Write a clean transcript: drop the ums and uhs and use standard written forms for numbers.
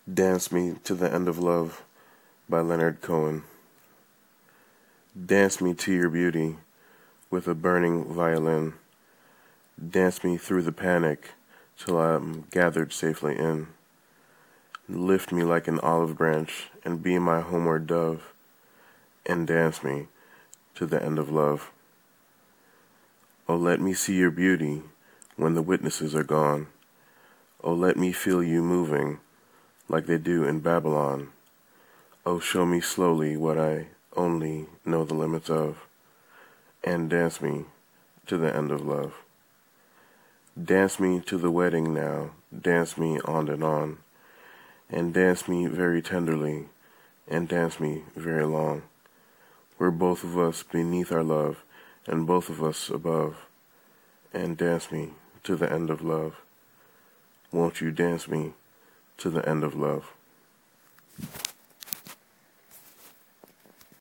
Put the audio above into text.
Dance Me to the End of Love by Leonard Cohen. Dance me to your beauty with a burning violin. Dance me through the panic till I'm gathered safely in. Lift me like an olive branch and be my homeward dove, and dance me to the end of love. Oh, let me see your beauty when the witnesses are gone. Oh, let me feel you moving like they do in Babylon. Oh, show me slowly what I only know the limits of, and dance me to the end of love. Dance me to the wedding now, dance me on, and dance me very tenderly, and dance me very long. We're both of us beneath our love, and both of us above, and dance me to the end of love. Won't you dance me to the end of love?